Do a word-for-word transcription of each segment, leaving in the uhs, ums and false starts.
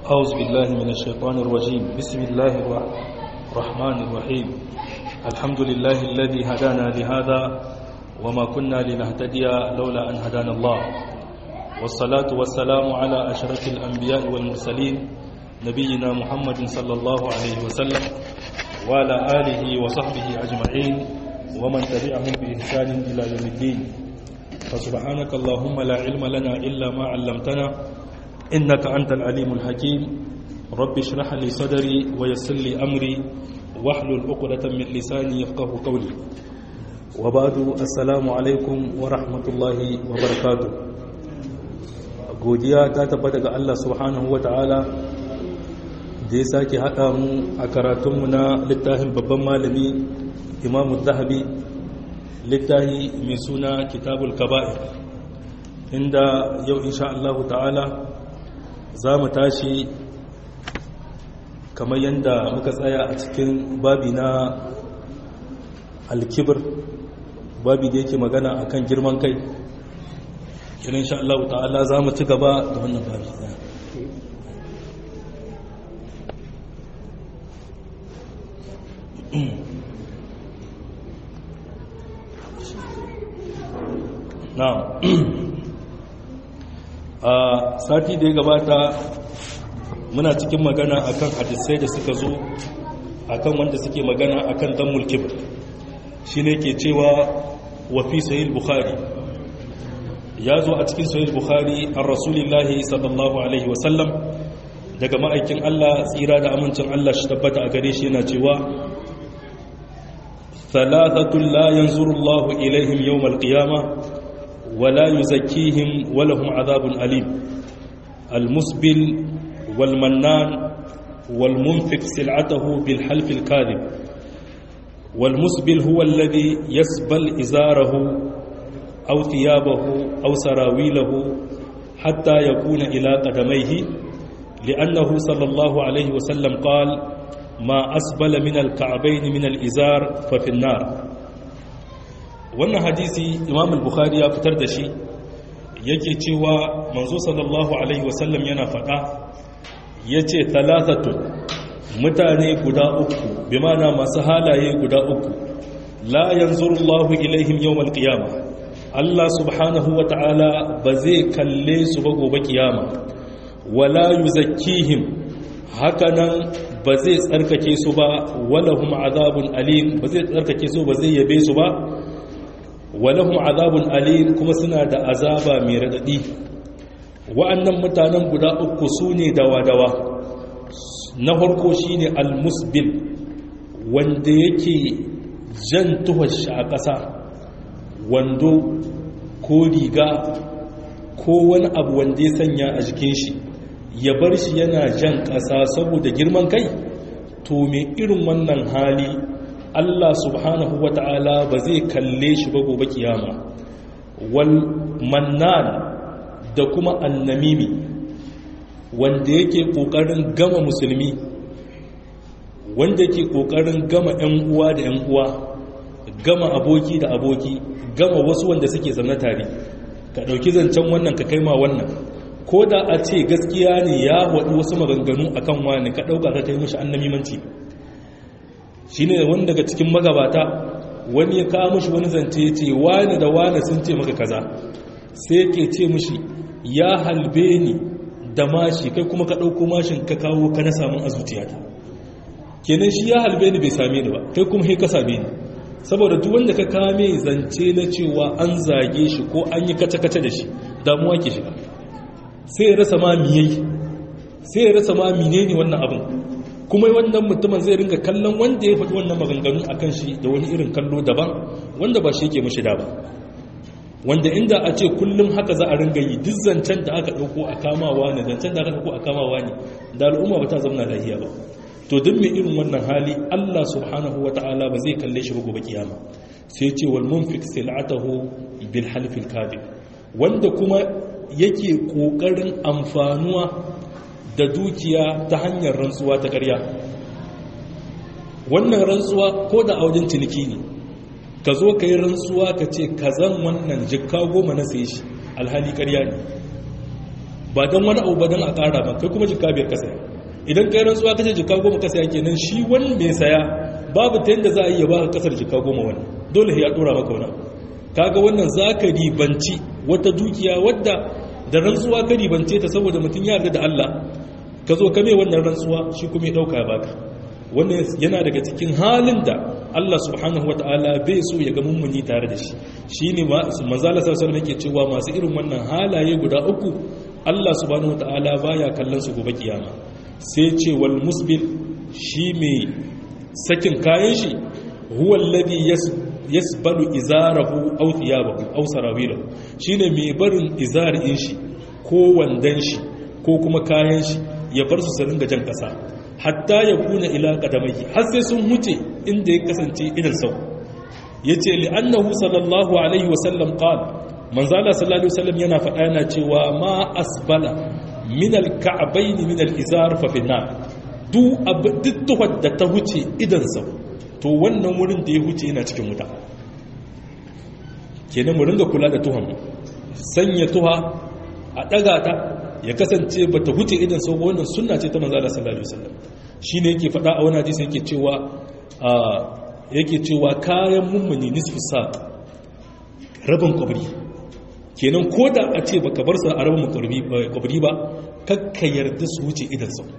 أعوذ بالله من الشيطان الرجيم بسم الله الرحمن الرحيم الحمد لله الذي هدانا لهذا وما كنا لنهتدي لولا أن هدانا الله والصلاة والسلام على أشرف الأنبياء والمرسلين نبينا محمد صلى الله عليه وسلم وعلى آله وصحبه أجمعين ومن تبعهم بإحسان إلى يوم الدين فسبحانك اللهم لا علم لنا إلا ما علمتنا إنك أنت العليم الحكيم رب اشرح لي صدري ويسر لي أمري واحلل عقدة من لساني يفقه قولي وبعد السلام عليكم ورحمة الله وبركاته godiya ta tabbata ga Allah subhanahu wata'ala da ya sake haɗa mu a karatunmu na littafin babban malami Imam Zahabi littafi mai suna Kitabul Kaba'ir inda yau insha Allah ta'ala za mu tashi kamar yadda muka tsaya a cikin babi na alkibir babi da yake magana akan girman kai kiran insha Allah ta'ala za mu ci gaba da wannan babi na'am a sati da ya gabata muna cikin magana akan hadisai da suka zo akan wanda suke magana akan dammul kibr shine ke cewa wa fi sahih bukhari ya zo a cikin sahih bukhari an rasulillahi sallallahu alaihi wasallam daga ma'aikin Allah tsira da amincin Allah shi tabbata a gare shi yana cewa thalathatul la yanzuru Allahu ilaihim yawmal qiyamah ولا يزكيهم ولهم عذاب أليم المسبل والمنان والمنفق سلعته بالحلف الكاذب والمسبل هو الذي يسبل إزاره أو ثيابه أو سراويله حتى يكون إلى قدميه لأنه صلى الله عليه وسلم قال ما أسبل من الكعبين من الإزار ففي النار. wannan hadisi imam al-bukhari ya fitar da shi yake cewa manzo sallallahu alaihi wasallam yana faɗa yace talatatu mutane guda uku bi mana masu halaye guda uku la yanzurullahu ilaihim yawmal qiyamah Allah subhanahu wata'ala ba zai kalle su ba gobe kiyama wala yuzakkihim hakanan ba zai tsarkake su ba walahum azabun alim ba zai tsarkake su ba zai yabe su ba walahum azabun alim kuma suna da azaba mai radadi wa'annan mutanen guda uku sune dawa-dawa na farko shine almusbil wanda yake jan tuhar shi a ƙasa wando ko riga ko wani abu wanda ya sanya a jikin shi ya bar shi yana jan ƙasa saboda girman kai to me irin wannan hali Allah subhanahu wa ta'ala ba zai kalle shi ba gobe kiyama wal mannan da kuma annamimi wanda yake kokarin gama musulmi wanda yake kokarin gama ƴan uwa da ƴan uwa gama aboki da aboki gama wasu wanda suke zaune tare ka dauki zancen wannan ka kai ma wannan ko da a ce gaskiya ne ya wadi wasu maganganu akan wani ka dauka ka kai mishi annamimanci shi ne wani daga cikin magabata wani ya kawo mashi wani zance ya ce wani da wani sun ce maka kaza sai ke ce mashi ya halbe ni da mashi kai kuma ka ɗauko mashin ka kawo ka na samun a zuciyata kenan shi ya halbe ni bai same ni ba kai kuma sai ka same ni saboda duk wanda ka kame zance na cewa an zage shi ko an yi kace-kace da shi damuwa ke shiga sai ya rasa ma miyai sai ya rasa ma menene wannan abin kuma wannan mutumin zai ringa kallon wanda ya faɗi wannan maganganu a kan shi da wani irin kallo daban wanda ba shi yake mashi da ba wanda inda a ce kullum haka za a ringa yi duk zancen da aka ɗauko a kamawa ne zancen da aka ɗauko a kamawa ne da al'umma ba ta zama lahiya ba to duk mai irin wannan hali Allah subhanahu wa ta'ala ba zai kalle shi ba gobe kiyama sai ce wal munfiq sil'atahu bil halfil kadhib wanda kuma yake kokarin amfanuwa da dukiya ta hanyar rantsuwa ta ƙarya wannan rantsuwa ko da aujin ciniki ne ka zo ka yi rantsuwa ka ce ka zan wannan jikka goma na sai shi alhali ƙarya ne ba don wani abu ba don a ƙara ba kai kuma jika biyar ka saya idan kai rantsuwa kace jika goma ka saya kenan shi wani mai saya babu ta yadda za a yi ya ba ka kasar jika goma wani dole ya ɗora maka wani kaga wannan za ka ribanci wata dukiya wadda da rantsuwa ka ribance ta saboda mutum ya yarda da Allah ka zo ka mai wannan rantsuwa shi kuma ya ɗauka ya baka wannan yana daga cikin halin da Allah subhanahu wataala bai so ya ga mummuni tare da shi shine manzala sallallahu alaihi yake cewa masu irin wannan halaye guda uku Allah subhanahu wataala baya kallon su gobe kiyama sai ce wal musbil shi mai sakin kayan shi huwa alladhi yasbalu izarahu aw thiyabahu aw sarawilahu shine mai barin izarin shi ko wandan shi ko kuma kayan shi ya bar su su ringa jan kasa hatta ya kuna ila kadamai har sai sun huce inda ya kasance idan sau yace li annahu sallallahu alaihi wasallam qala manzala sallallahu alaihi wasallam yana faɗa yana cewa ma asbala min alka'bayn min alizar fa fi nar du abdittuhat da ta huce idan sau to wannan wurin da ya huce yana cikin wuta kenan mu ringa kula da tuhan sanya tuha a daga ta ya kasance ba ta huce idan sau wannan sunna ce ta manzala sallallahu alaihi wasallam shine yake faɗa a wani hadisi yake cewa yake cewa kayan mummuni nisfu sa rabin kwabri kenan koda a ce baka bar su a rabin kwabri ba kakka yarda su wuce idan sau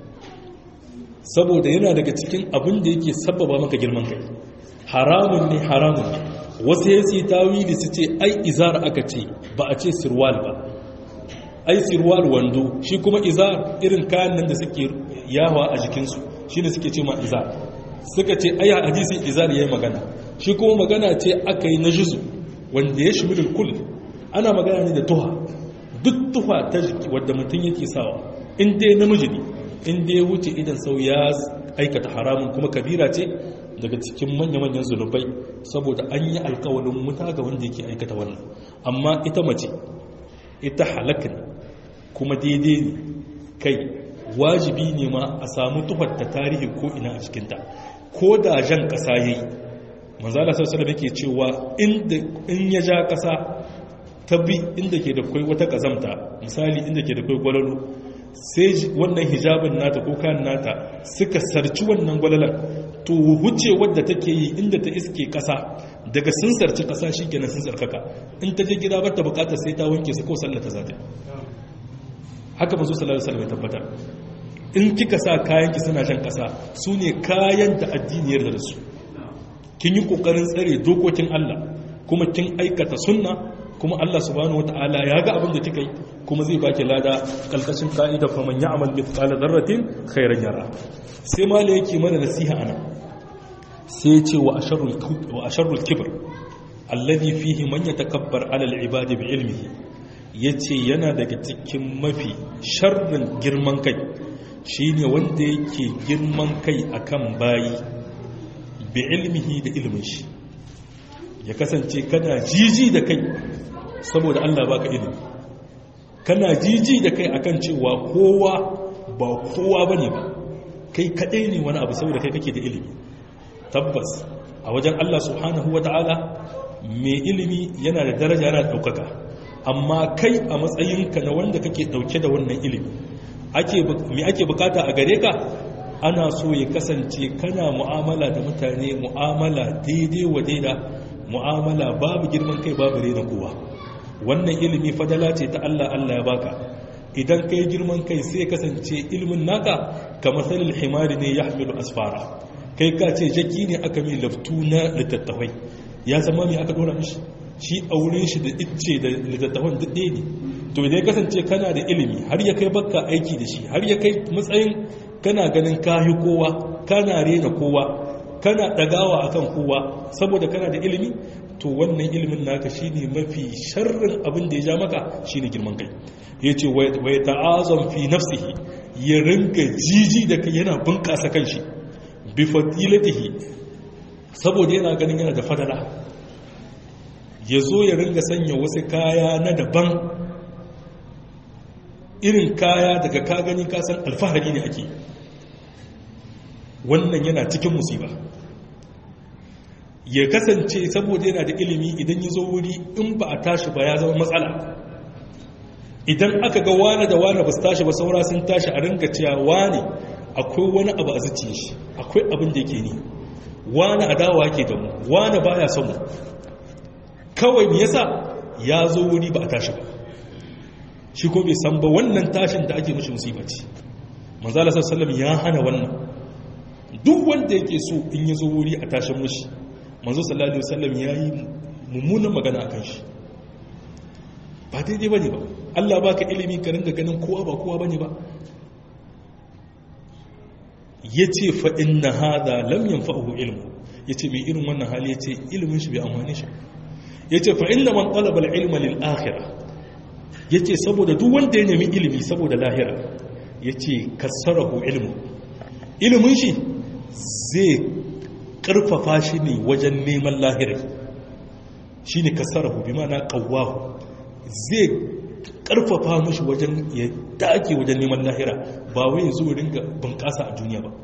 saboda yana daga cikin abin da yake sababa maka girman kai haramun ne haramun ne wasu ya ce tawili su ce ai izar aka ce ba a ce sirwal ba ai sirwal wando shi kuma izar irin kayan nan da suke yawa a jikinsu shi ne suke ce ma izar suka ce ai hadisi izar ya yi magana shi kuma magana ce aka yi na jisu wanda ya shimilin kul ana magana ne da tuha duk tuha ta jiki wadda mutum yake sawa in dai namiji ne in dai wuce idan sau ya aikata haramun kuma kabira ce daga cikin manya-manyan zunubai saboda an yi alkawalin wuta ga wanda yake aikata wannan amma ita mace ita halakin kuma daidai ne kai wajibi ne ma a samu tuhar ta tarihi ko ina a cikinta ko da jan ƙasa ya yi manzala sarsala da ke cewa in ya ja ƙasa ta bi inda ke da kwai wata ƙazamta misali inda ke da kwai gwalalo sai wannan hijabin nata ko kan nata suka sarci wannan gwalalan to huce wadda take yi inda ta iske ƙasa daga sun sarci ƙasa shi kenan sun sarkaka in ta je gida ba ta bukatar sai ta wanke su ko sallata za ta haka ba zo sallallahu alaihi wasallam ya tabbatar in kika sa kayan ki suna jan kasa su ne kayan da addini ya da su kin yi kokarin tsare dokokin Allah kuma kin aikata sunna kuma Allah subhanahu wataala ya ga abin da kika yi kuma zai baki lada kalkashin ka'ida fa man ya'mal mithqala dharratin khairan yara sai mala yake mana nasiha ana sai ya ce wa asharrul wa asharrul kibr alladhi fihi man yatakabbar 'ala al-ibadi bi ilmihi yace yana daga cikin mafi sharrin girman kai shine wanda yake girman kai akan bayi bi ilmihi da ilmin shi ya kasance kana jiji da kai saboda Allah baka ilimi kana jiji da kai akan cewa kowa ba kowa bane ba kai kadai ne wani abu saboda kai kake da ilimi tabbas a wajen Allah subhanahu wataala mai ilimi yana da daraja yana da daukaka amma kai a matsayinka na wanda kake dauke da wannan ilimi ake me ake bukata a gare ka ana so ya kasance kana mu'amala da mutane mu'amala daidai wa daida mu'amala babu girman kai babu rena kowa wannan ilimi fadala ce ta Allah Allah ya baka idan kai girman kai sai kasance ilimin naka kamar salil himari ne yahmilu asfara kai ka ce jaki ne aka mai laftu na littattafai ya zama mai aka dora mishi shi a wurin shi da icce da littattafan duk ɗaya ne to idan kasance kana da ilimi har ya kai baka aiki da shi har ya kai matsayin kana ganin kahi kowa kana rena kowa kana dagawa akan kowa saboda kana da ilimi to wannan ilimin naka shine mafi sharrin abin da ya ja maka shine girman kai yace wa ta'azam fi nafsihi ya ringa jiji da kai yana bunkasa kanshi bi fadilatihi saboda yana ganin yana da fadala yazo ya ringa sanya wasu kaya na daban irin kaya daga ka gani ka san alfahari ne ake wannan yana cikin musiba ya kasance saboda yana da ilimi idan ya zo wuri in ba a tashi ba ya zama matsala idan aka ga wane da wane ba su tashi ba saura sun tashi a ringa cewa wane akwai wani abu a zuciya shi akwai abin da yake ni wane adawa yake da mu wane baya son mu kawai me yasa ya zo wuri ba a tashi ba shi ko bai san ba wannan tashin da ake mishi musiba ce manzo Allah sallallahu alaihi wasallam ya hana wannan duk wanda yake so in ya zo wuri a tashin mishi manzo sallallahu alaihi wasallam yayi mummunan magana akan shi ba daidai bane ba Allah baka ilimi ka ringa ganin kowa ba kowa bane ba yace fa inna hadha lam yanfa'uhu ilmu yace mai irin wannan hali yace ilimin shi bai amfane shi yace fa inna man talaba al-ilma lil akhirah yace saboda duk wanda ya nemi ilimi saboda lahira yace kasarahu ilmu ilimin shi zai karfafa shi ne wajen neman lahira shine kasarahu bi ma'ana qawwahu zai karfafa mashi wajen ya dake wajen neman lahira ba wai ya zo ringa bunƙasa a duniya ba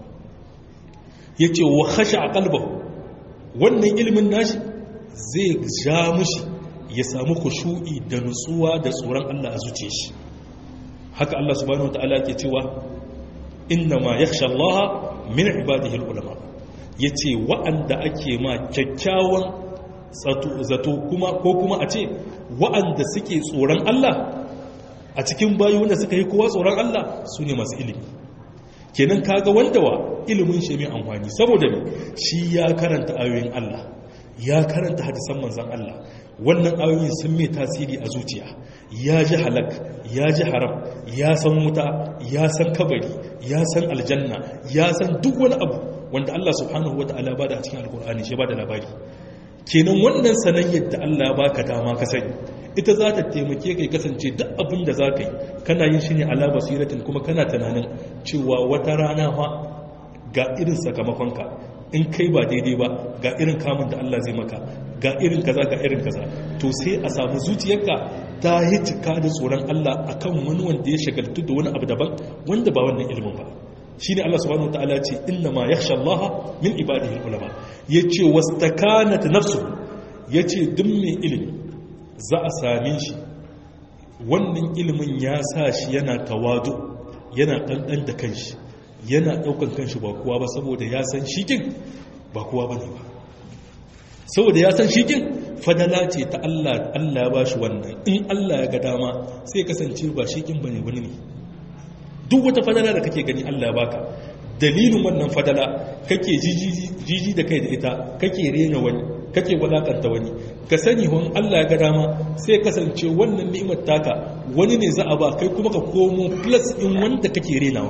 ya ce wa khasha a qalbahu wannan ilimin nashi zai ja mashi ya samu khushu'i da nutsuwa da tsoron Allah a zuciyar shi haka Allah subhanahu wataala ke cewa inna ma yakhsha Allah min ibadihi ulama yace wa'anda ake ma kyakkyawan zato kuma ko kuma a ce wa'anda suke tsoron Allah a cikin bayi wanda suka yi kowa tsoron Allah su ne masu ilimi kenan kaga wanda wa ilimin shi mai amfani saboda ne shi ya karanta ayoyin Allah ya karanta hadisan manzon Allah wannan ayoyin sun mai tasiri a zuciya ya ji halak ya ji haram ya san wuta ya san kabari ya san aljanna ya san duk wani abu wanda Allah subhanahu wataala ba da a cikin alkur'ani shi ba da labari kenan wannan sanayyar da Allah ba ka dama ka sani ita za ta taimake kai kasance duk abin da za ka yi kana yin shi ne ala basiratin kuma kana tunanin cewa wata rana fa ga irin sakamakonka in kai ba daidai ba ga irin kamun da Allah zai maka ga irin kaza ga irin kaza to sai a samu zuciyarka ta yi cika da tsoron Allah akan wani wanda ya shagaltu da wani abu daban wanda ba wannan ilimin ba shine Allah subhanahu wataala ce inna ma yakhsha Allah min ibadihi ulama yace wastakanat nafsu yace duk mai ilimi za a same shi wannan ilimin ya sa shi yana tawadu yana dandan da kanshi yana daukan kanshi ba kowa ba saboda ya san shikin ba kowa bane ba saboda ya san shikin fadala ce ta Allah Allah ya bashi wannan in Allah ya ga dama sai kasance ba shikin bane wani ne duk wata fadala da kake gani Allah ya baka dalilin wannan fadala kake jiji da kai da ita kake rena wani kake walakanta wani ka sani hon Allah ya ga dama sai kasance wannan ni'imar taka wani ne za a ba kai kuma ka komo plus in wanda kake renawa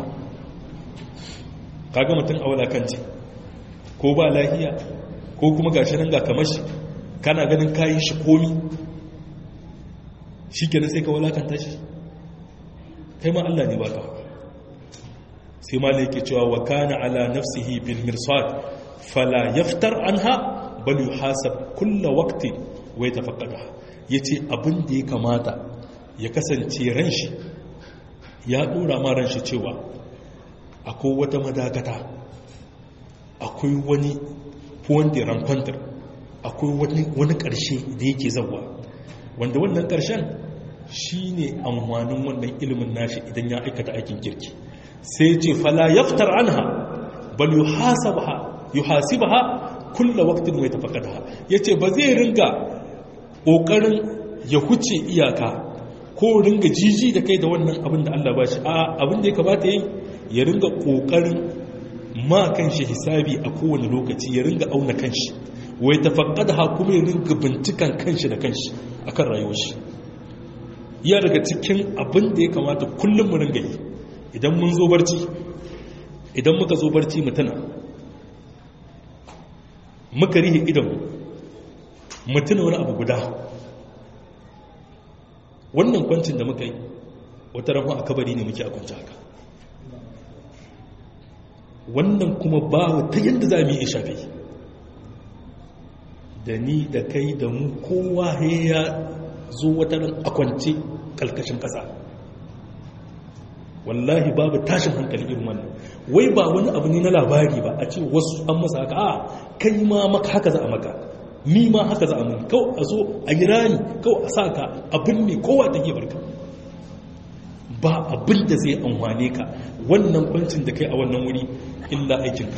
kaga mutum a walakanci ko ba lafiya ko kuma gashi nan ga kamar shi kana ganin kayi shi komi shikenan sai ka walakanta shi kai ma Allah ne baka sai ma yake cewa wa kana ala nafsihi bil mirsad fala yaftar anha bal yuhasab kull waqti wa yatafaqqada yace abin da ya kamata ya kasance ran shi ya dora ma ran shi cewa akwai wata madakata akwai wani point de rencontre akwai wani wani karshe da yake zawa wanda wannan karshen shine amfanin wannan ilimin nashi idan ya aikata aikin kirki sai ce fala yaftar anha bal yuhasabha yuhasibha kulla waqtin wa yatafaqadaha yace ba zai ringa kokarin ya huce iyaka ko ringa jiji da kai da wannan abin da Allah ba shi a abin da ya kamata yi ya ringa kokarin ma kanshi hisabi a kowane lokaci ya ringa auna kanshi wa yatafaqadaha kuma ya ringa bincikan kanshi da kanshi akan rayuwar shi ya daga cikin abin da ya kamata kullum mu ringa yi idan mun zo barci idan muka zo barci mutuna muka rihe idan mutuna wani abu guda wannan kwancin da muka yi wata rafa a kabari ne muke a kwanci haka wannan kuma ba ta yadda za mu yi shafi da ni da kai da mu kowa ya zo wata ran a kwanci kalkashin ƙasa wallahi babu tashin hankali irin wannan wai ba wani abu ne na labari ba a ce wasu an masa haka a kai ma maka haka za a maka ni ma haka za a mun kawai a zo a yi rani kawai a sa ka abin ne kowa take barka ba abin da zai amfane ka wannan kwancin da kai a wannan wuri illa aikinka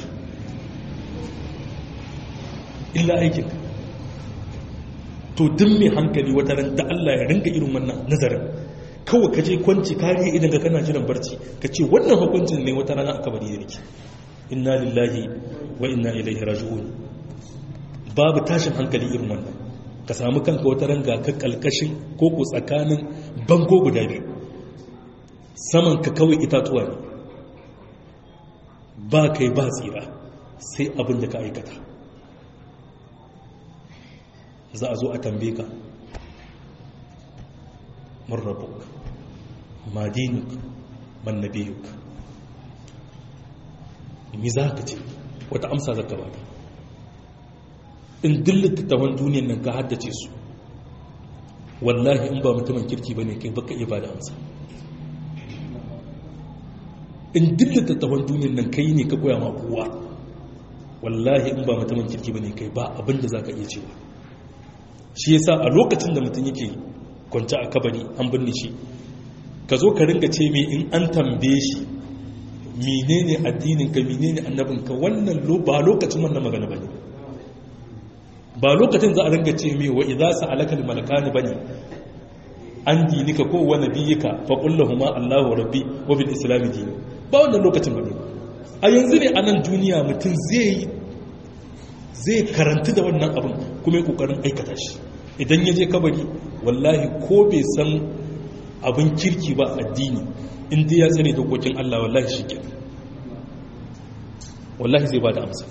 illa aikinka to duk mai hankali wata ran da Allah ya ringa irin wannan nazarin kawai ka je kwanci kariya idan ka kana jiran barci ka ce wannan hukuncin ne wata rana aka bari yake inna lillahi wa inna ilaihi raji'un babu tashin hankali irin wannan ka samu kanka wata ranga ka kalkashin koko tsakanin bango guda biyu saman ka kawai itatuwa ne ba kai ba tsira sai abin da ka aikata za a zo a tambaye ka man rabbuk ma dinuk man nabiyuk mi za ka ce wata amsa za ka ba in dillata tawon duniyan nan ka haddace su wallahi in ba mutumin kirki bane kai baka iya ba da amsa in dillata tawon duniyan nan kai ne ka koya ma kowa wallahi in ba mutumin kirki bane kai ba abinda za ka iya cewa shi yasa a lokacin da mutum yake kwanci a kabari an binne shi ka zo ka ringa ce mai in an tambaye shi menene addinin ka menene annabin ka wannan ba lokacin wannan magana bane ba lokacin za a ringa ce mai wa idza sa'alaka al-malakani bane an dinika ko wa nabiyika fa qul lahumu Allahu rabbi wa bil islam dini ba wannan lokacin bane a yanzu ne a nan duniya mutum zai zai karanta da wannan abin kuma ya kokarin aikata shi idan ya je kabari wallahi ko bai san abin kirki ba addini inda ya tsare dokokin Allah wallahi shi ke wallahi zai ba da amsa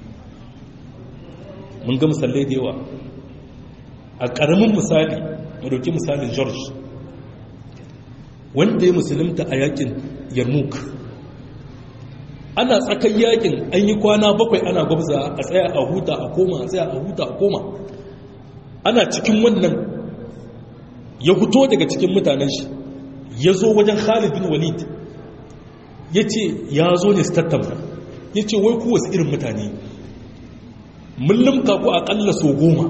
mun ga misalai da yawa a ƙaramin misali mu dauki misalin George wanda ya musulunta a yakin Yarmouk ana tsakan yakin an yi kwana bakwai ana gwabza a tsaya a huta a koma a tsaya a huta a koma ana cikin wannan ya fito daga cikin mutanen shi ya zo wajen Khalid bin Walid ya ce ya zo ne su tattauna ya ce wai ku wasu irin mutane mun limka ku aƙalla so goma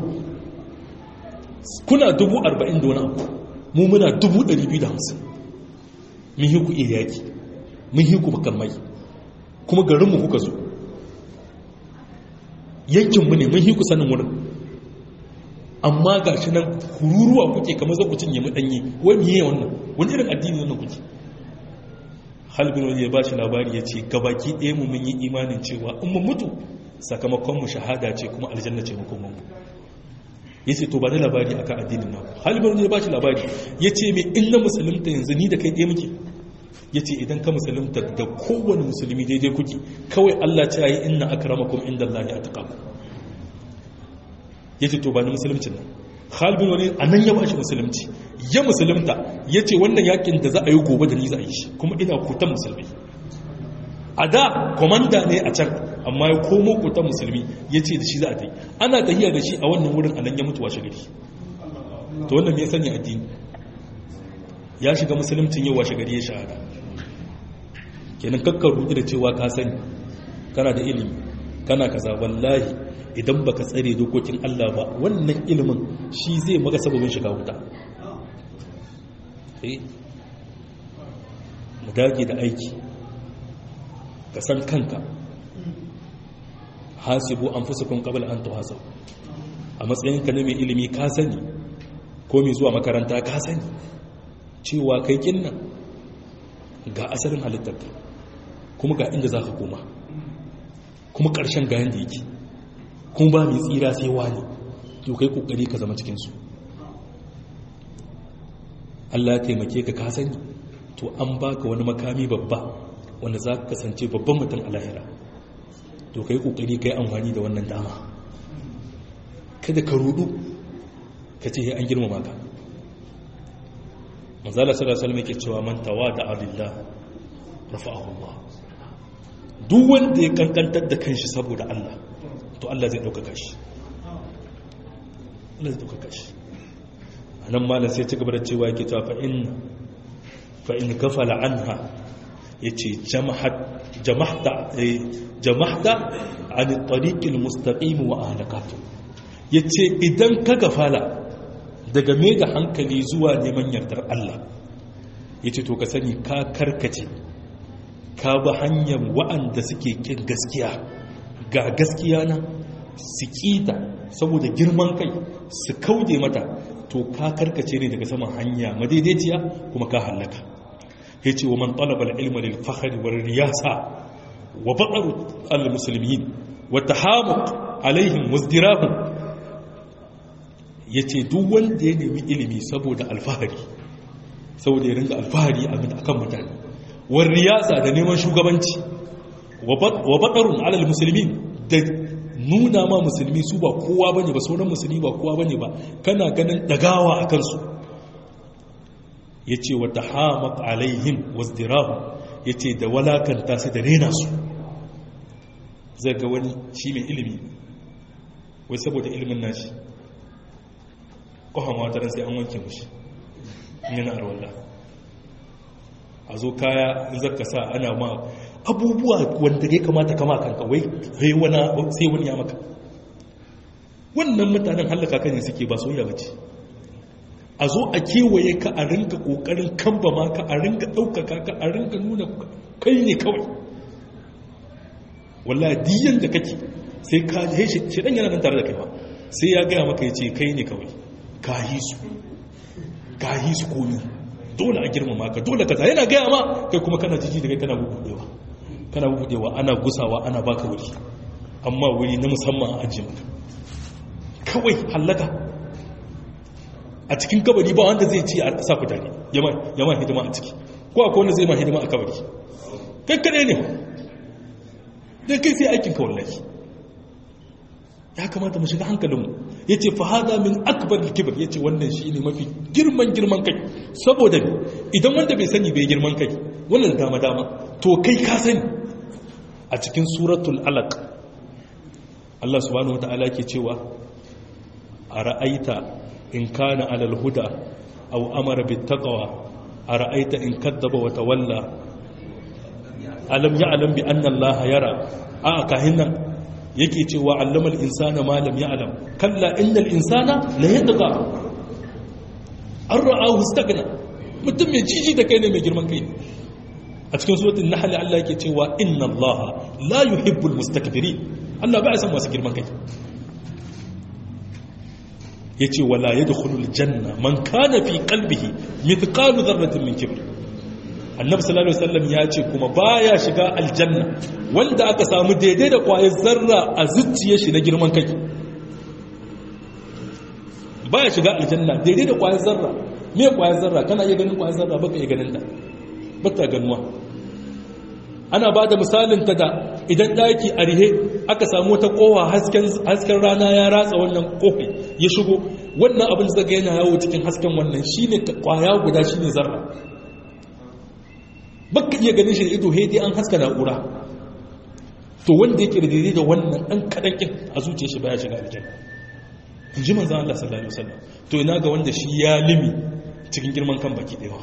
kuna dubu arba'in da wani abu mu muna dubu ɗari biyu da hamsin mun yi ku iya yaƙi mun yi ku makamai kuma garinmu kuka zo yankinmu ne mun yi ku sanin wurin amma ga shi nan kururuwa kuke kamar za ku cinye mu ɗanye wai miye wannan wani irin addini wannan kuke halbin wani ya ba shi labari ya ce gabaki ɗaya mu mun yi imanin cewa in mu mutu sakamakonmu shahada ce kuma aljanna ce makomanmu ya ce to ba da labari akan addinin naku halbin wani ya ba shi labari ya ce mai in na musulunta yanzu ni da kai ɗaya muke ya ce idan ka musulunta da kowane musulmi daidai kuke kawai Allah ce yi inna akramakum inda Allah ya ataqakum ya ce to ba ni musulmcin nan halbin wani a nan ya ba shi musulunci ya musulunta ya ce wannan yakin da za a yi gobe da ni za a yi shi kuma ina kutan musulmi a da komanda ne a can amma ya komo kutan musulmi ya ce da shi za a ta yi ana tahiya da shi a wannan wurin a nan ya mutu washe gari to wannan ya sanya addini ya shiga musulmcin yau washe gari ya shahada kenan kakkar rudu da cewa ka sani kana da ilimi kana kaza wallahi idan baka tsare dokokin Allah ba wannan ilimin shi zai maka sababin shiga wuta eh mu dage da aiki ka san kanka hasibu anfusakum qabla an tuhasabu a matsayin ka na mai ilimi ka sani ko mai zuwa makaranta ka sani cewa kai kinnan ga asalin halittarka kuma ga inda zaka koma kuma ƙarshen ga yanda yake kuma ba mai tsira sai wani to kai kokari ka zama cikin su Allah ya taimake ka ka sani to an baka wani makami babba wanda za ka kasance babban mutum a lahira to kai kokari kai amfani da wannan dama kada ka rudu ka ce an girmama ka manzala sallallahu alaihi wasallam yake cewa man tawada lillah rafa'ahu Allah duk wanda ya kankantar da kanshi saboda Allah to Allah zai dauka shi Allah zai dauka shi anan malam sai ci gaba da cewa yake cewa fa in fa in kafala anha yace jama'at jama'ta jama'ta an at-tariq al-mustaqim wa ahlakatu yace idan ka gafala daga me da hankali zuwa neman yardar Allah yace to ka sani ka karkace ka bi hanyar wa'anda suke kin gaskiya ga gaskiya na su kita saboda girman kai su kaude mata to ka karkace ne daga saman hanya madaidaiciya kuma ka halaka yace wa man talaba al-ilma lil fakhri wal riyasa wa baqar al-muslimin wa tahamuq alaihim wazdirahum yace duk wanda ya nemi ilimi saboda alfahari saboda ya ringa alfahari akan mutane war riyasa da neman shugabanci wa baqarun ala al-muslimin da nuna ma musulmi su ba kowa bane ba sauran musulmi ba kowa bane ba kana ganin dagawa akan su yace wa tahamaq alaihim wazdirahum yace da walakanta su da rena su zai ga wani shi mai ilimi wai saboda ilimin nashi kohon wataran sai an wanke mushi yana arwallah a zo kaya in zaka sa ana ma abubuwa wanda ya kamata kama kanka wai sai wani ya maka wannan mutanen hallaka kan ne suke ba soyayya bace a zo a kewaye ka a rinka kokarin kamba maka a rinka daukaka ka a rinka nuna kai ne kawai wallahi diyan da kake sai ka je shi dan yana nan tare da kai ba sai ya ga maka yace kai ne kawai ka yi su ka yi su komi dole a girmama ka dole ka yana ga ma kai kuma kana jiji da kai kana bubudewa kana bubudewa ana gusawa ana baka wuri amma wuri na musamman a ajiye maka kawai hallaka a cikin kabari ba wanda zai ci a sa fitare yama hidima a ciki ko akwai wanda zai ma hidima a kabari kai kadai ne dai kai sai aikin ka wallahi ya kamata mu shiga hankalinmu yace fa hada min akbar al-kibr yace wannan shine mafi girman girman kai saboda idan wanda bai sani bai girman kai wannan dama dama to kai ka sani a cikin suratul alaq Allah subhanahu wataala yake cewa ara'aita in kana ala al-huda aw amara bit taqwa ara'aita in kaddaba wa tawalla alam ya'lam bi anna Allah yara a kahinna yake cewa allamal insana ma lam ya'lam kalla innal insana la yatgha an ra'ahu istaghna mutum mai jiji da kai ne mai girman kai a cikin suratul nahl Allah yake cewa inna Allah la yuhibbul mustakbirin Allah ba ya san masu girman kai yace wala yadkhulul janna man kana fi qalbihi mithqalu dharratin min kibr annabi sallallahu alaihi wasallam ya ce kuma baya shiga aljanna wanda aka samu daidai da kwayar zarra a zuciyar shi na girman kai baya shiga aljanna daidai da kwayar zarra me kwayar zarra kana iya ganin kwayar zarra baka iya ganin ta bata ganuwa ana bada misalin ta da idan daki a rihe aka samu wata kowa hasken hasken rana ya ratsa wannan kofi ya shigo wannan abin da zaga yana yawo cikin hasken wannan shine kwaya guda shine zarra baka iya ganin shi da ido hedi an haska na'ura to wanda yake da daidai da wannan dan kadan kin a zuciyar shi baya shiga aljanna inji manzon Allah sallallahu alaihi wasallam to ina ga wanda shi ya limi cikin girman kan baki daya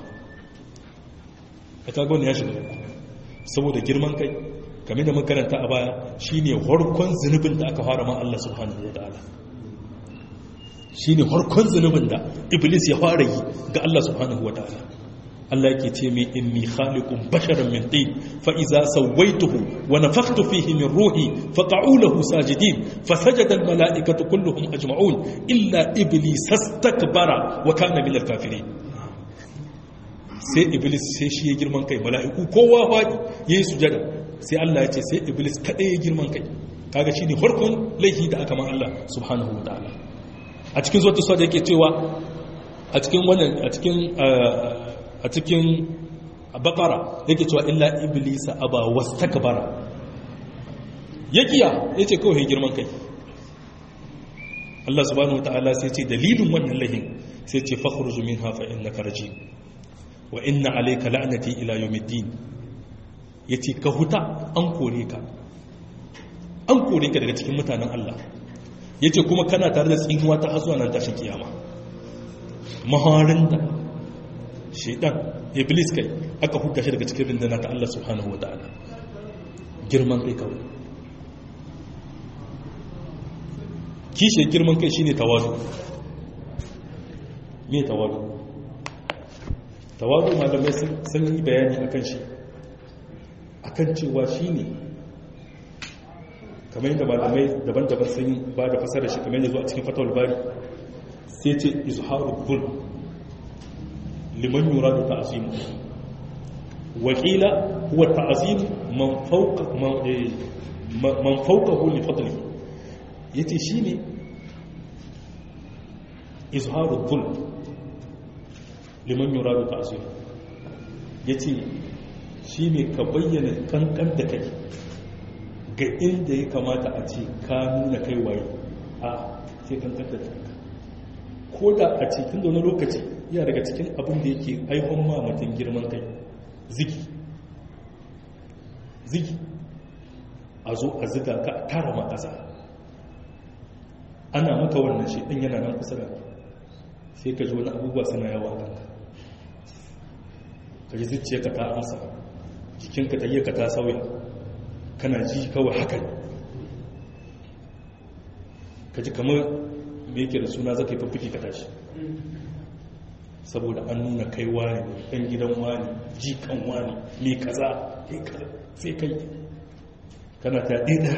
ka ga wannan ya shiga saboda girman kai kamar da makaranta a baya shine harkon zunubin da aka fara ma Allah subhanahu wataala shine harkon zunubin da iblis ya fara yi ga Allah subhanahu wataala Allah yake ce mai inni khaliqun basharan min tin fa iza sawaituhu wa nafakhtu fihi min ruhi faqa'u lahu sajidin fasajada al mala'ikatu kulluhum ajma'un illa iblis astakbara wa kana min al kafirin sai iblis sai shi ya girman kai mala'iku kowa fadi yayi sujada sai Allah ya ce sai iblis kada ya girman kai kaga shine farkon laifi da aka ma Allah subhanahu wa ta'ala a cikin zuwa tsada yake cewa a cikin wannan a cikin a cikin bakara yake cewa illa iblisa aba wastakbara yakiya yace kawai girman kai Allah subhanahu wataala sai ce dalilin wannan lahin sai ce fakhruju minha fa innaka rajim wa inna alayka la'nati ila yawmiddin yace ka huta an kore ka an kore ka daga cikin mutanen Allah yace kuma kana tare da tsinuwa ta har zuwa nan tashin kiyama maharin da shaidan iblis kai aka huta shi daga cikin rindana ta Allah subhanahu wataala girman kai kawai kishe girman kai shine tawazu me tawazu tawadu malamai sun yi bayani akan shi akan cewa shine kamar yadda malamai daban-daban sun ba da fasara shi kamar yadda zuwa cikin fatawul bari sai ce izharu dhul liman yuradu ta'zimu wa qila huwa ta'zim man fawqa man fawqahu li fadlihi yace shine izharu dhul liman yuradu ta'zim yace shine ka bayyana kankan da kai ga inda ya kamata a ce ka nuna kai waye a sai kankan da kai ko da a cikin da wani lokaci yana daga cikin abin da yake aihon ma mutum girman kai ziki ziki a zo a ziga ka a tara makasa ana maka wannan shi ɗin yana nan kusa da sai ka ji wani abubuwa suna yawa kanka ka ji zuciya ka ta amsa jikinka ta yi ka ta sauya kana ji kawai hakan ka ji kamar me yake da suna zaka yi fafiki ka tashi saboda an nuna kai wani ɗan gidan wani jikan wani mai kaza sai kai kana ta ɗaya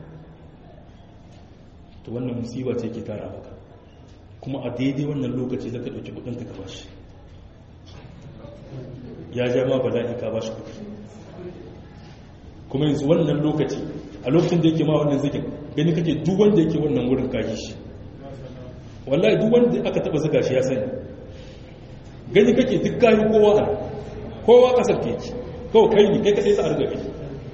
to wannan musiba ce ke tara maka kuma a daidai wannan lokaci zaka ɗauki kudinka ka bashi ya ja ma bala'i ka bashi kudi kuma yanzu wannan lokaci a lokacin da yake ma wannan zikin gani kake duk wanda yake wannan wurin kaji shi wallahi duk wanda aka taba zuga shi ya sani gani kake duk kayi kowa a kowa kasar keke kawai kai ne kai kasai sa arga kai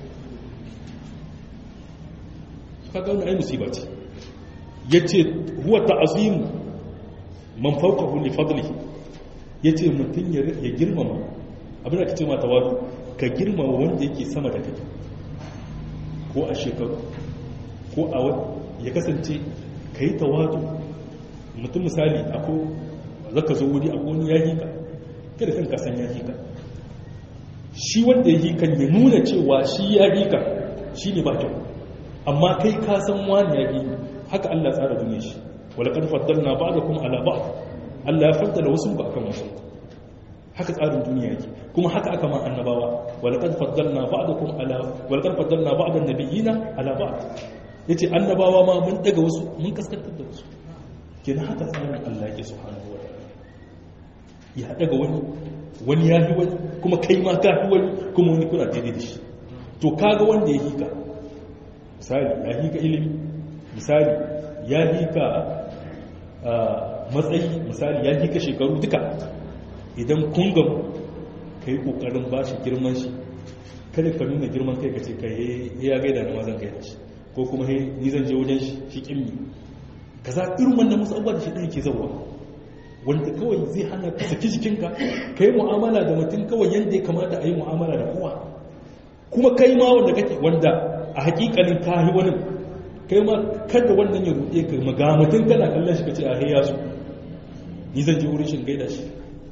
ka ga wani ai musiba ce yace huwa ta'zim man fawqahu li fadlihi yace mutun ya girmama abin da kace ma tawadu ka girmama wanda yake sama da kai ko a shekaru ko a wani ya kasance kai tawadu mutum misali ako zaka zo wuri akwai wani yayi ka kada kanka san yayi ka shi wanda yayi kan ya nuna cewa shi yayi ka shine ba kyau amma kai ka san wani yayi haka Allah ya tsara duniyar shi wala qad faddalna ba'dakum ala ba'd Allah ya faddala wasu ba akan wasu haka tsarin duniya yake kuma haka aka ma annabawa wala qad faddalna ba'dakum ala wala qad faddalna ba'd an-nabiyina ala ba'd yace annabawa ma mun daga wasu mun kaskantar da wasu kenan haka tsarin Allah yake subhanahu wa ta'ala ya daga wani wani ya yi wani kuma kai ma ka yi wani kuma wani kuna daidai da shi to kaga wanda ya hika misali ya hika ilimi misali ya hika matsayi misali ya hika shekaru duka idan kun gamu ka yi ƙoƙarin ba shi girman shi kada ka nuna girman kai ka ce ka yi ya gaida na mazan gaida shi ko kuma ni zan je wajen shi shi ƙimmi ka za irin wannan musu abuwa da shi ɗaya ke zauwa wanda kawai zai hana ka saki jikinka ka yi mu'amala da mutum kawai yadda ya kamata a yi mu'amala da kowa kuma kai ma wanda kake wanda a hakikalin ka yi wani kai ma kada wannan ya ruɗe ka maga mutum kana kallon shi ka ce a haya su ni zan je wurin shi gaida shi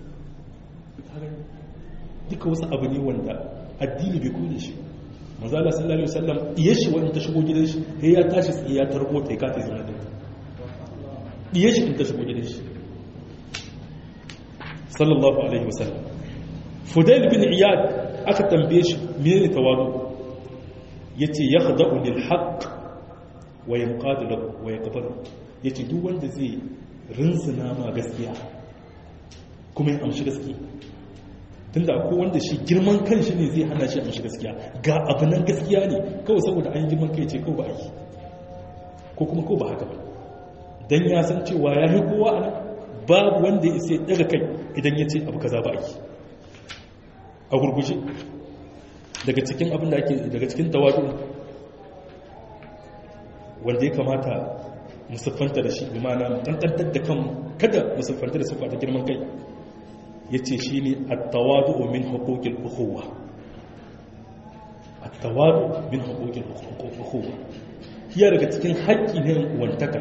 duka wasu abu ne wanda addini bai kone shi manzo Allah sallallahu alaihi wasallam iya shi wanda ta shigo gidan shi sai ya tashi sai ya tarbo ta ka ta zama da iya shi in ta shigo gidan shi sallallahu alaihi wasallam Fudail bin Iyad aka tambaye shi menene tawadu yace yakhda'u lil haqq wa yanqadu lahu wa yaqbalu yace duk wanda zai rinsuna ma gaskiya kuma ya amshi gaskiya tunda akwai wanda shi girman kanshi ne zai hana shi amshi gaskiya ga abu nan gaskiya ne kawai saboda an yi girman kai ce kawai ba a yi ko kuma ko ba haka ba dan ya san cewa ya yi kowa a nan babu wanda ya isa daga kai idan ya ce abu kaza ba a yi a gurguje daga cikin abin da ake daga cikin tawadu wanda ya kamata musaffanta da shi bi ma'ana tantantar da kan kada musaffanta da sufa ta girman kai yace shine at-tawadu min huquqil ukhuwa at-tawadu min huquqil ukhuwa kiya daga cikin haƙƙi ne wantaka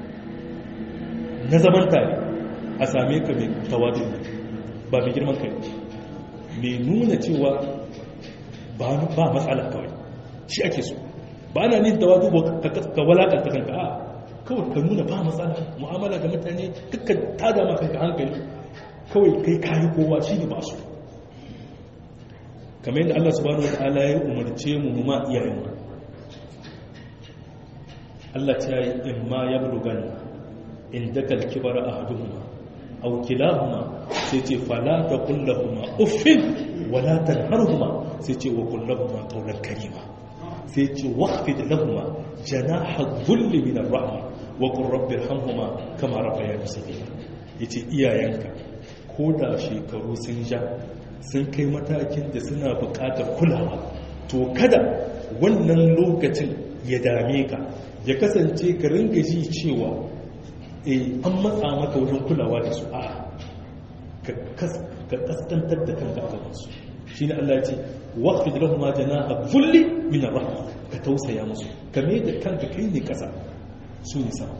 na zaman tare a same ka mai tawadu ba mai girman kai mai nuna cewa ba ba matsala kawai shi ake so ba ana ni tawadu ka walakanta kanka a kawai ka nuna ba matsala mu'amala da mutane dukkan tada ma kanka hankali kawai kai kayi kowa shi ne ba su kamar yadda Allah subhanahu wa ta'ala ya umarce mu mu ma iyayen mu Allah ta yi in ma ya bulugan inda kalkibar ahaduhuma aw kilahuma sai ce fala taqul lahumu uffin wala tanharhuma sai ce wa qul lahumu qawlan karima sai ce waqfid lahumu janaha dhulli min ar-rahma wa qur rabbi irhamhuma kama rabbayani saghira yace iyayenka ko da shekaru sun ja sun kai matakin da suna buƙatar kulawa to kada wannan lokacin ya dame ka ya kasance ka ringa ji cewa eh an matsa maka wajen kulawa da su a ka kaskantar da kanka a gabansu shi ne Allah ya ce waqfid lahum janaha dhulli min ar-rahma ka tausaya musu ka mai da kanka kai ne kasa su ne sama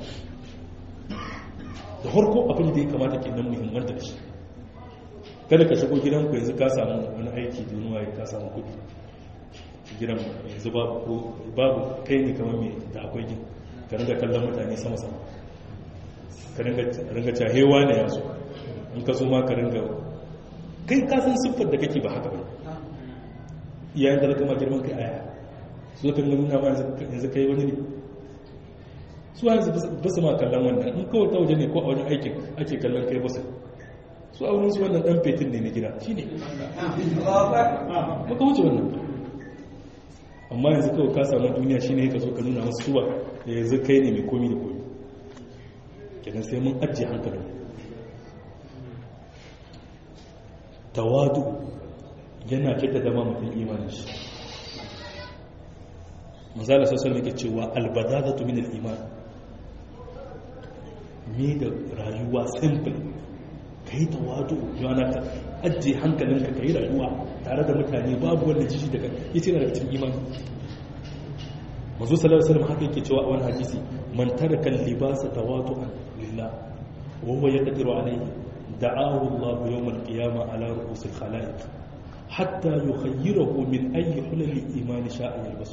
da farko abin da ya kamata kenan muhimmanta da shi kada ka shigo gidanku yanzu ka samu wani aiki duniya ka samu kudi gidan yanzu babu babu kai ne kamar mai da akwai gini ka ringa kallon mutane sama sama ka ringa cahewa ne ya so in ka so ma ka ringa kai kasan siffar da kake ba haka ba iyayen da zaka ma girman kai aya su kan nuna ma yanzu kai wani ne su yanzu ba su ma kallon wannan in kawai ta waje ne ko a wajen aikin ake kallon kai basu su a wurin su wannan dan fetin ne na gida shi ne maka wuce wannan amma yanzu kawai ka samu duniya shi ne ka zo ka nuna masu suwa da yanzu kai ne mai komi da komi kenan sai mun ajiye hankalin tawadu yana kita dama mutum imanin shi mazala sassan yake cewa albadadatu min al-iman me da rayuwa simple kai tawadu yana ka ajiye hankalinka kai rayuwa tare da mutane babu wanda jiji daga yace daga cikin imani manzo sallallahu alaihi wasallam haka yake cewa a wani hadisi man taraka al-libasa tawadu'an lillah wa huwa yaqdiru alayhi da'ahu Allah yawm al-qiyamah ala ru'us al-khalaiq hatta yukhayyirahu min ayyi hulal al-iman sha'a yalbasu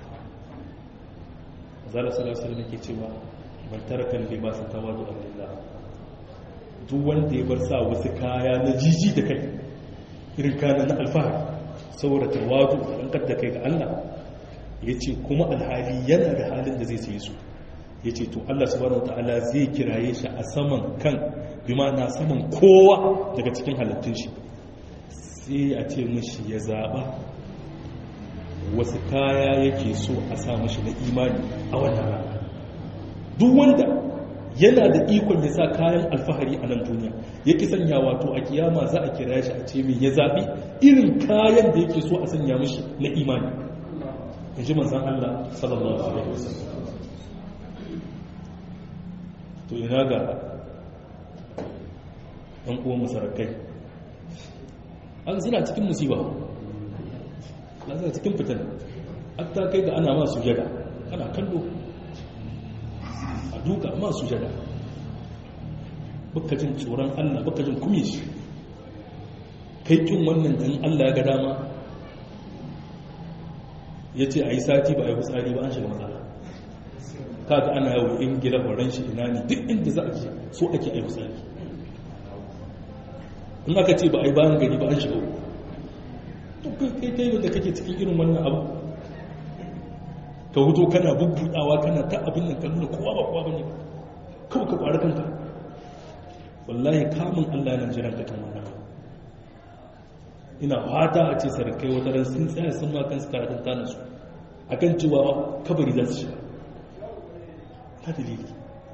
zalla sallallahu alaihi wasallam yake cewa man taraka al-libasa tawadu'an lillah duk wanda ya bar sa wasu kaya na jiji da kai irin kana na alfahari saboda tawadu dan kadda kai ga Allah yace kuma alhali yana da halin da zai sayi su yace to Allah subhanahu wataala zai kiraye shi a saman kan bima na saman kowa daga cikin halittun shi sai a ce mishi ya zaba wasu kaya yake so a sa mishi na imani a wannan rana duk wanda yana da ikon ya sa kayan alfahari a nan duniya yake sanya wato a kiyama za a kira shi a ce mai ya zaɓi irin kayan da yake so a sanya mishi na imani in ji manzan Allah sallallahu alaihi wasallam to ina ga ɗan uwan masarakai an suna cikin musiba an suna cikin fitan hatta kai ga ana masu jada ana kallo duka ma sujada baka jin tsoron Allah baka jin kume shi kai kin wannan dan Allah ya ga dama yace ayi sati ba ayi hutsari ba an shiga matsala kaga ana yawo in gida horon shi ina ne duk inda za a je so ake ayi hutsari in aka ce ba ayi bayan gari ba an shiga to kai kai da kake cikin irin wannan abu ka huto kana bubbudawa kana ta abin nan kallon kowa ba kowa bane kawai ka kwara kanka wallahi kamun Allah yana jiran ka kan wannan ina fata a ce sarkai wata ran sun tsaya sun ma kan karatun tana su akan cewa kabari za su shiga ta dalili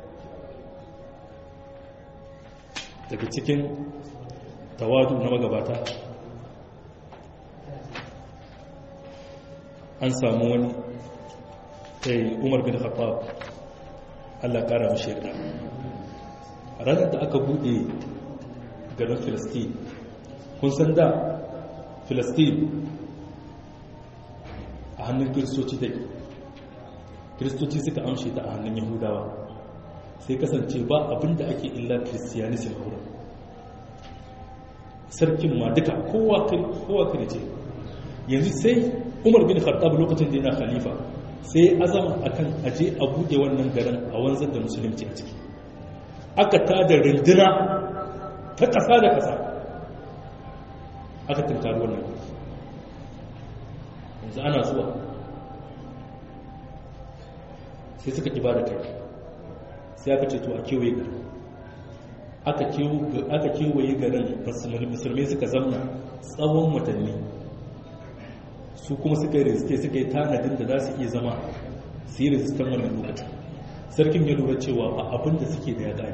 daga cikin tawadu na magabata an samu wani sai Umar bin Khattab Allah kara mashi yarda a ranar da aka bude garin Filistin kun san da Filistin a hannun kiristoci take kiristoci suka amshe ta a hannun Yahudawa sai kasance ba abinda ake illa Christianism a wurin sarkin ma duka kowa kowa kirice yanzu sai Umar bin Khattab lokacin da yana khalifa sai azama akan aje a bude wannan garin a wanzar da musulunci a ciki aka tada rinduna ta ƙasa da ƙasa aka tunkari wannan gari. Yanzu ana zuwa sai suka ƙi ba da kai, sai aka ce to a kewaye gari. aka kewaye garin musulmai suka zamna tsawon watanni, su kuma suka yi reziste suka yi tanadin da za su iya zama su yi rezistan wannan lokacin. Sarkin ya lura cewa a abin da suke da ya gani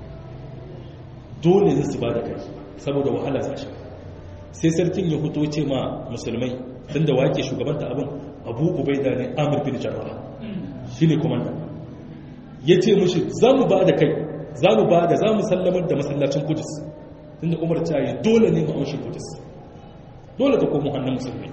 dole zai su ba da kai saboda wahala sashi. Sai sarkin ya fito ce ma musulmai, tun da wake shugabanta abin Abu Ubaida ne Amir bin Jarrah shi ne komanda, ya ce mushi za mu ba da kai, za mu ba da za mu sallamar da masallacin Kudus, tunda Umar ta yi dole ne mu amshi Kudus, dole ta komo hannun musulmai.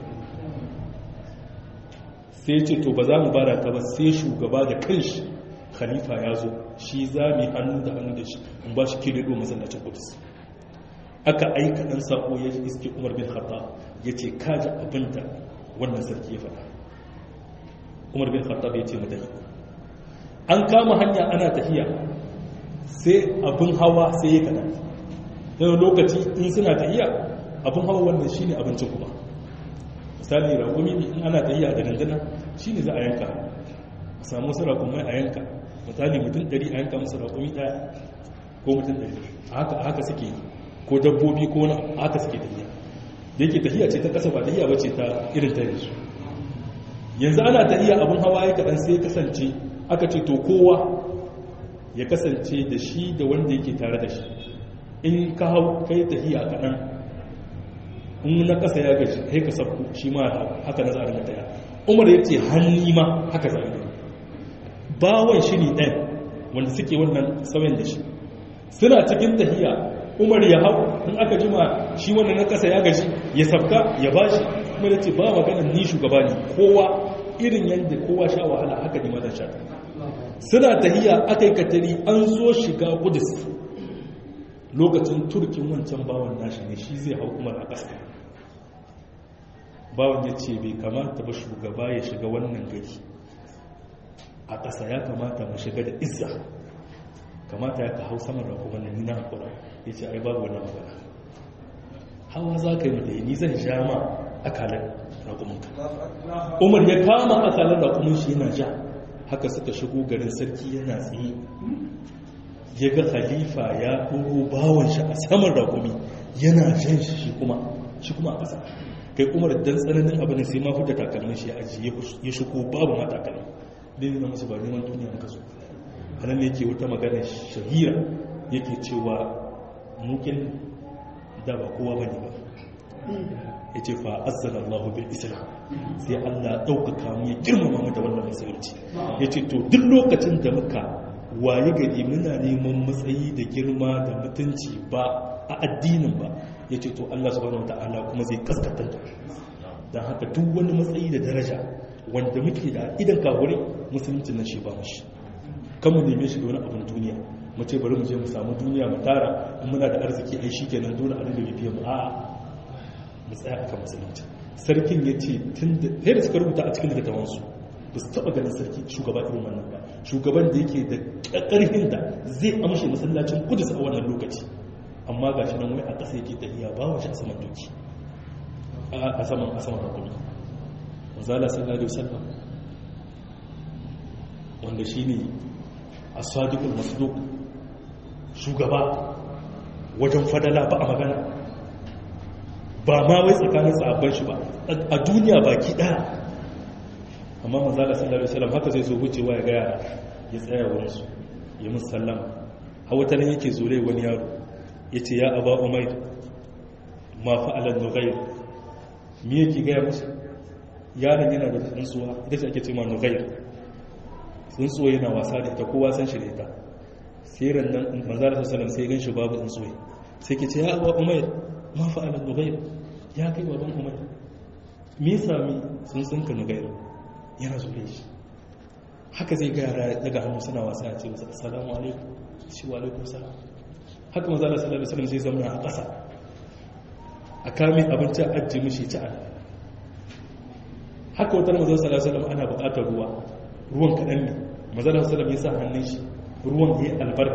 Sai ce to ba za mu ba da ka ba sai shugaba da kanshi khalifa ya zo, shi za mu yi hannu da hannu da shi in ba shi kilido masallacin Kudus. Aka aika ɗan sako ya iske Umar bin Khattab ya ce kaji abin da wannan sarki ya faɗa. Umar bin Khattab ya ce mu tafi. An kama hanya ana tafiya, sai abin hawa sai ya kada. Yau lokaci in suna tafiya abin hawa wannan shi ne abincin kuma. Misali rakumi in ana tafiya da dandana shi ne za a yanka, a samu su rakumai a yanka. Misali mutum ɗari a yanka musu rakumi ɗaya ko mutum ɗari, a haka suke yi, ko dabbobi ko na haka suke tafiya. Da yake tafiya ce ta ƙasa ba tafiya ba ce ta irin ta yanzu. Yanzu ana tafiya abin hawa ya kaɗan sai kasance aka ce to kowa ya kasance da shi da wanda yake tare da shi. In ka hau kai tafiya kaɗan, in na ƙasa ya gaji sai ka sabku shi ma haka na zaɓar da ɗaya. Umar ya ce hannu ma haka zaɓar. Bawon shi ne ɗaya wanda suke wannan sauyin da shi. Suna cikin tafiya Umar ya hau, in aka jima shi wannan na ƙasa ya gaji ya sabka ya bashi. Kuma ya ce ba maganin ni shugaba ne, kowa irin yadda kowa sha wahala haka ne mazan sha. Suna tahiya aka yi katari an zo shiga Kudus, lokacin turkin wancan bawan nashi ne shi zai hau Umar a ƙasa. Bawan ya ce bai kamata ba shugaba ya shiga wannan gari a ƙasa, ya kamata mu shiga da izza, kamata ya ka hau saman rakuman nan ni na haƙura. Ya ce ai babu wannan magana, hawa za ka yi mata yi, ni zan sha ma akalar rakumanka. Umar ya kama akalar rakuman shi yana ja, haka suka shigo garin sarki yana tsaye, ya ga khalifa ya ɗoro bawon shi a saman rakumi yana jan shi shi kuma shi kuma a ƙasa. Kai Umar dan tsananin abin sai ma fudda takalmin shi ya ajiye ya shigo babu ma takalmin, dai na musu ba neman duniya muka so. A nan ne yake wata magana shahira yake cewa mukin da ba kowa bane ba, ya ce fa azzana Allah bil Islam, sai Allah ɗaukaka mu ya girmama mu da wannan musulunci. Ya ce to duk lokacin da muka waye gari muna neman matsayi da girma da mutunci ba a addinin ba, ya ce to Allah subhanahu wataala kuma zai kaskata ta. Dan haka duk wani matsayi da daraja wanda muke da idan kawure musulunci nan shi ba mu shi, kan mu neme shi da wani abin duniya mu ce bari mu je mu samu duniya mu tara, in muna da arziki ai shikenan dole a dinga bibiye mu. A'a, mu tsaya akan musulunci. Sarkin ya ce tun da sai da suka rubuta a cikin littattafansu ba su taɓa ganin sarki shugaba irin wannan ba, shugaban da yake da ƙarfin da zai amshe masallacin Kudus a wannan lokaci, amma ga shi nan wai a ƙasa yake tafiya ba wa shi a saman doki, a saman a saman rakumi. Manzala sallallahu alaihi wasallam wanda shine as-sadiqul masduq, shugaba wajen fadala ba a magana, ba ma wai tsakanin sahabban shi ba a duniya baki daya. Amma manzala sallallahu alaihi wasallam haka zai zo wucewa ya ga yara ya tsaya wurin su ya musu sallama. Hawata nan yake zure wani yaro yace ya aba umayr ma fa'ala nughayr, me yake ga musu? Yaron yana da tsuntsuwa, ita ce ake cewa nughayr, tsuntsuwa yana wasa da ita, kowa san shi da ita. Sai ran nan manzala sallallahu alaihi wasallam sai gan shi babu tsuntsuwa, sai ke ce ya aba umayr ma fa'ala nughayr, ya kai baban umayr me sami tsuntsunka nughayr? Yana zuwa shi haka zai ga yara daga hannu suna wasa ya ce musu assalamu alaikum, shi wa alaikum salam. Haka manzo Allah sallallahu alaihi wasallam zai zama a ƙasa a kame abinci a ajiye mishi ta ana. Haka wata manzo sallallahu alaihi wasallam ana buƙatar ruwa, ruwan kaɗan ne, manzo Allah sallallahu alaihi wasallam ya sa hannun shi ruwan yayi albarka,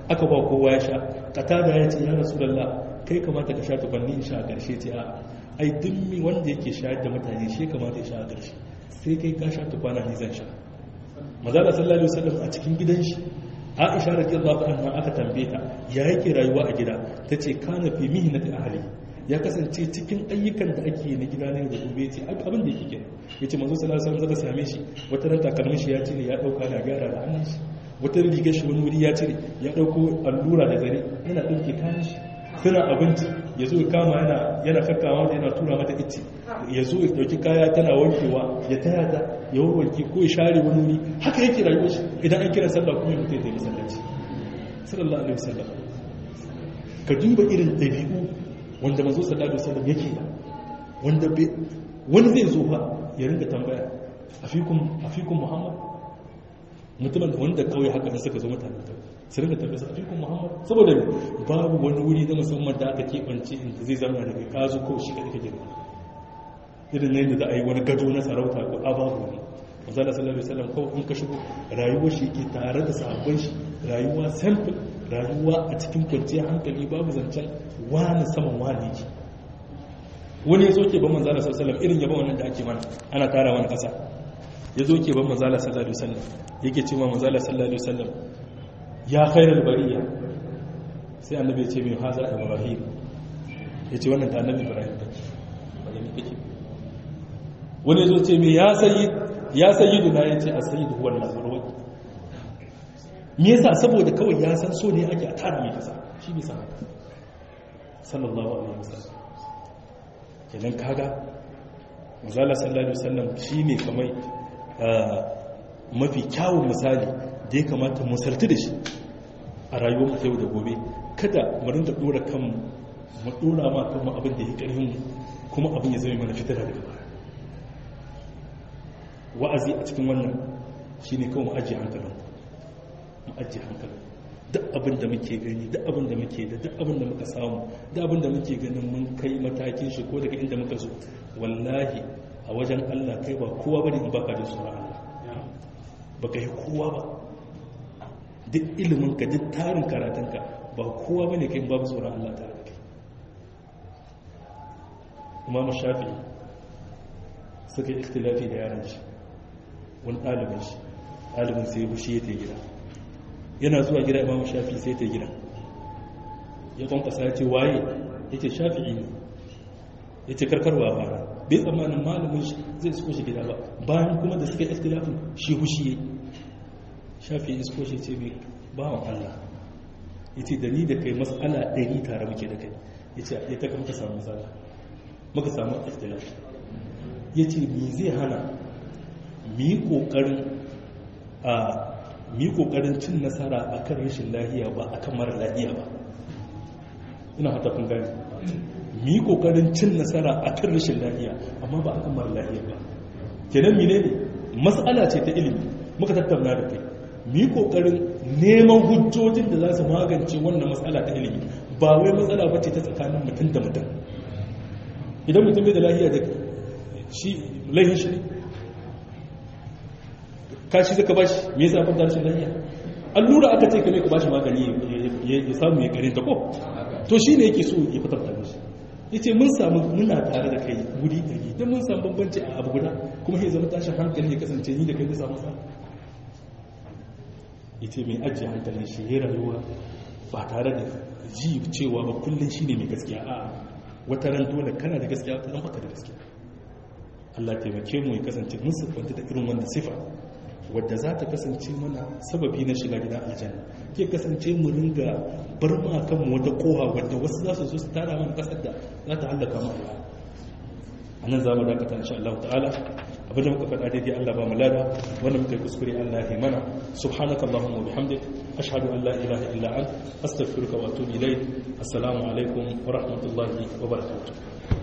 aka ba kowa ya sha. Qatada ya ce ya rasulullah kai kamata ka sha tufanni in sha a ƙarshe ce a ai dimmi wanda yake shayar da mutane shi kamata ya sha a ƙarshe, sai kai ka sha tufana ni zan sha. Manzala sallallahu alaihi wasallam a cikin gidan shi Aisha radiyallahu anha aka tambaye ta ya yake rayuwa a gida, tace kana fi mihnati ahli, ya kasance cikin ayyukan da ake yi na gida ne da gobe ce abin da yake kenan. Yace manzo sallallahu alaihi wasallam zaka same shi wata ran takalmin shi ya cire ya dauka na gyara da hannun shi, wata rigar shi wani wuri ya cire ya dauko allura da zare yana dauke kayan shi, suna abinci ya zo kama yana yana kakkawa da yana tura mata ice, ya zo ya dauki kaya tana wankewa ya taya ta ya wanke ko ya share wani wuri, haka yake rayuwar shi. Idan an kira sallah kuma mutum ya yi masallaci sallallahu alaihi wasallam. Ka duba irin dabi'u wanda manzo sallallahu alaihi wasallam yake da, wanda wani zai zo fa ya rinka tambaya afikum afikum muhammad, mutumin wanda kawai haka ne suka zo mutane su rinka tambaya afikum muhammad, saboda babu wani wuri na musamman da aka keɓance inda zai zama daga kazo ko shi kadai kake irin ne da za a yi wani gado na sarauta ko ababu ne. Manzo sallallahu alaihi wasallam kawai in ka shigo rayuwar shi ke tare da sahabban shi, rayuwa simple, rayuwa a cikin kwanciyar hankali, babu zancen wani saman wani ke. Wani ya zo ke ban manzo sallallahu alaihi wasallam irin yaba wannan da ake mana ana tara wani kasa, ya zo ke ban manzo sallallahu alaihi wasallam yake cewa manzo sallallahu alaihi wasallam ya khairul bariya, sai annabi ya ce mai haza ibrahim, ya ce wannan ta annabi ibrahim take bayan take. Wani ya zo ce mai ya sayyid ya sayyidu na yace as-sayyidu huwa al-mazrur. Me yasa? Saboda kawai ya san so ne ake a tara mai kasa, shi bai san haka sallallahu alaihi wasallam. Kenan kaga manzala sallallahu alaihi wasallam shine kamar mafi kyawun misali da ya kamata mu sarti da shi a rayuwar mu yau da gobe. Kada mu rinda dora kanmu mu dora ma kanmu abin da ya karfin mu, kuma abin ya zama mana fitara daga baya. Wa'azi a cikin wannan shi ne kawai mu ajiye hankalin mu ajiye hankalin duk abin da muke gani, duk abin da muke da duk abin da muka samu, duk abin da muke ganin mun kai matakin shi ko daga inda muka zo, wallahi a wajen Allah kai ba kowa bane in baka da tsoron Allah, baka yi kowa ba. Duk ilimin ka, duk tarin karatunka, ba kowa bane kai in babu tsoron Allah tare da kai. Imam Shafi'i suka yi ikhtilafi da yaran shi, wani ɗalibin shi ɗalibin sai bushi ya ta gida, yana zuwa gida Imam Shafi'i sai ta gida ya kwankwasa ya ce waye, ya ce Shafi'i ne, ya ce karkarwa fara, bai tsammanin malamin shi zai isko shi gida ba, bayan kuma da suka yi ikhtilafin shi bushi ya Shafi'i isko shi ce mai bawan Allah, ya ce da ni da kai matsala ɗari tare muke da kai, ya ce ya taka muka samu matsala muka samu ikhtilafi, ya ce me zai hana mu yi ƙoƙarin cin nasara a kan rashin lahiya ba a kan mara lahiya ba. Ina hata kun gani, mu yi ƙoƙarin cin nasara a kan rashin lahiya amma ba a kan mara lahiya ba. Kenan mine ne matsala ce ta ilimi muka tattauna da kai, mu yi ƙoƙarin neman hujjojin da za su magance wannan matsala ta ilimi, ba wai matsala ba ce ta tsakanin mutum da mutum. Idan mutum bai da lahiya da shi laihin shi ne kashi zaka bashi, me yasa kun tarshen lafiya? Allura aka ce kame ka bashi magani ya samu ya karinta ko to shine yake so ya fitar da shi. Yace mun samu muna tare da kai guri ɗari, dan mun samu bambanci a abu guda kuma sai zama tashin hankali ya kasance ni da kai da samu sa. Yace mai ajiye hankalin shi ya rayuwa ba tare da ji cewa ba kullun shine mai gaskiya, a'a wata ran dole kana da gaskiya, wata ran baka da gaskiya. Allah taimake mu ya kasance mun siffanta da irin wannan sifa wadda za ta kasance mana sababi na shiga gidan aljanna, ke kasance mu ringa bar ma kanmu wata kowa wadda wasu za su zo su tara mana kasar da za ta hallaka mu Allah. Anan za mu dakata insha Allah ta'ala, abinda muka faɗa daidai Allah ba mu lada, wanda muka yi kuskure Allah ya mana. Subhanakallahumma wa bihamdik, ashhadu an la ilaha illa anta, astaghfiruka wa atubu ilayk. Assalamu alaikum wa rahmatullahi wa barakatuh.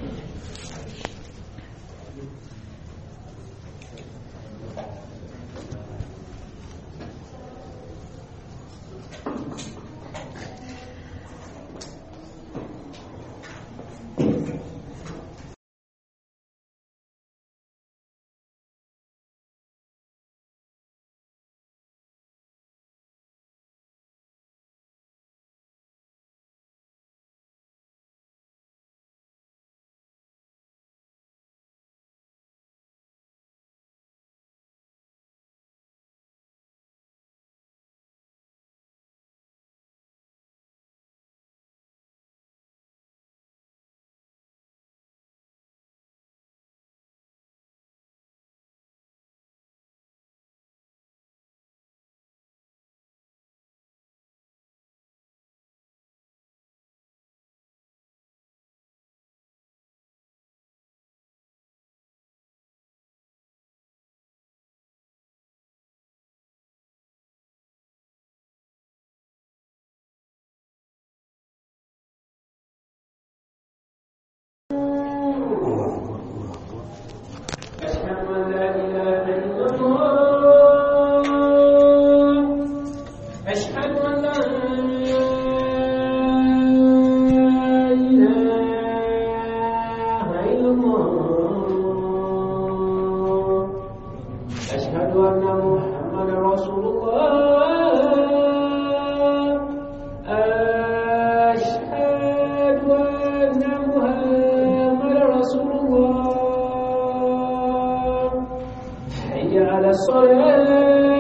أن محمد رسول الله أشهد أن محمد رسول الله حي على الصلاة